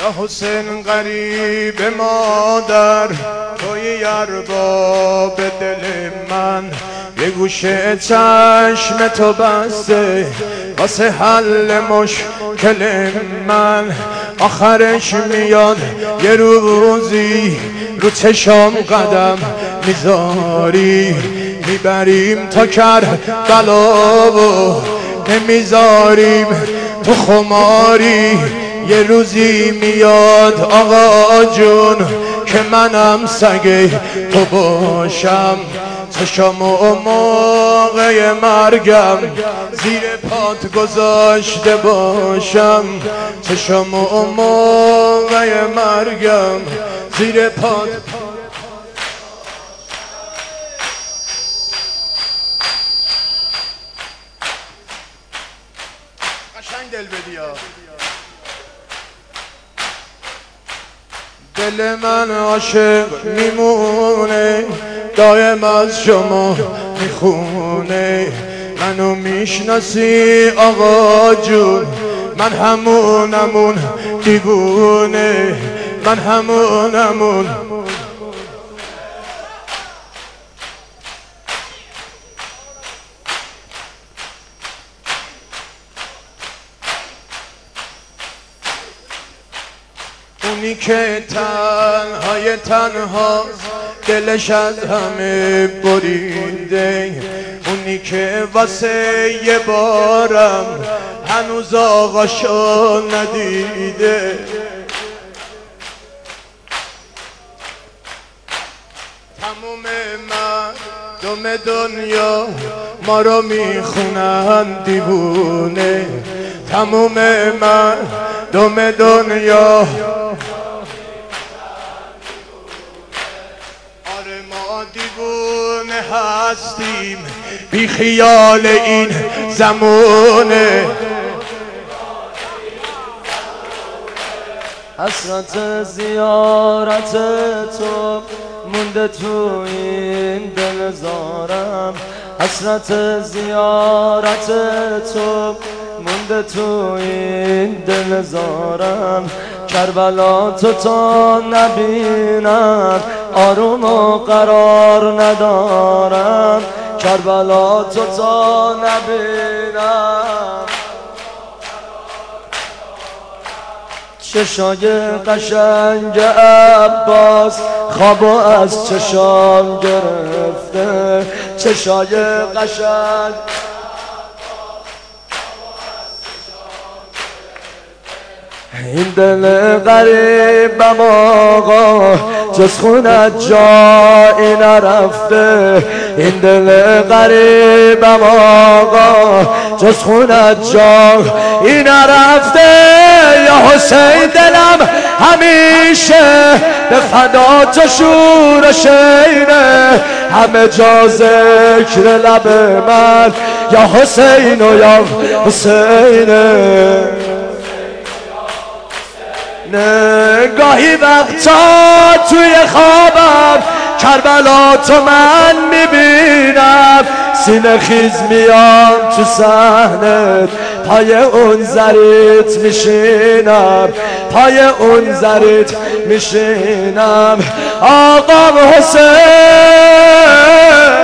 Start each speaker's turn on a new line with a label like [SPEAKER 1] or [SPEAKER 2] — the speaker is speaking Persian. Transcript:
[SPEAKER 1] یا حسین غریب مادر، توی ارباب دل من، یه گوشه چشم تو بسته واسه حل مشکل من. آخرش میاد یه روزی رو چشام قدم میذاری، میبریم تا کربلا و نمیذاریم تو خماری. یه روزی میاد آقا جون که منم سگ تو باشم، چشامو موقع مرگم زیر پات گذاشته باشم، چشامو موقع مرگم زیر پات. قشنگ دل بدیا. دل من عاشق میمونه، دایم از شما میخونه. منو میشناسی آقا جون، من همونمون دیوونه، من همونمون. اونی که تنهای تنها دلش از همه بریده، اونی که واسه یه بارم هنوز آقاشو ندیده. تموم مردم دنیا ما رو میخونن دیوونه، تموم مردم دنیا. دیوونه هستیم بی خیال این زمونه.
[SPEAKER 2] حسرت زیارت تو مونده تو این دل زارم، حسرت زیارت تو مونده تو این دل زارم. کربلا تو تا نبینم آروم و قرار ندارم، کربلا تو تا نبینم. چشای قشنگ عباس خوابو از چشام گرفته، چشای قشنگ این دل غریبم آقا جز خونت جایی نرفته، این دل غریبم آقا جز خونت جایی نرفته. یا حسین دلم همیشه به فدا تو شور شینه، همه جا ذکر لب من یا حسین و یا حسینه. گاهی وقتا توی خوابم کربلا تو من میبینم، سینه خیز میام تو صحنت پای اون زریت میشینم، پای اون زریت میشینم. آقا حسین